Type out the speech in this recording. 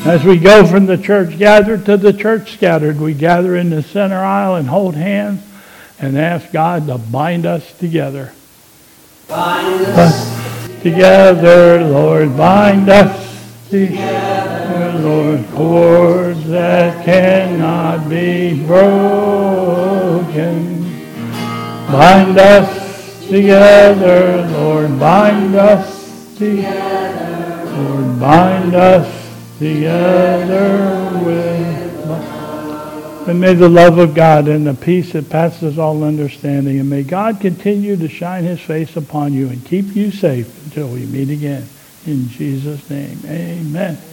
As we go from the church gathered to the church scattered, we gather in the center aisle and hold hands and ask God to bind us together. Bind us together, Lord, bind us together, Lord, cords that cannot be broken. Bind us together, Lord, bind us together, Lord, bind us together with love. And may the love of God and the peace that passes all understanding, and may God continue to shine his face upon you and keep you safe until we meet again. In Jesus' name, amen.